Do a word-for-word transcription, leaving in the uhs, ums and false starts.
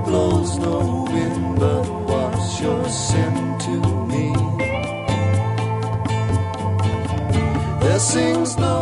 blows no wind, but what's your sin to me? There sings no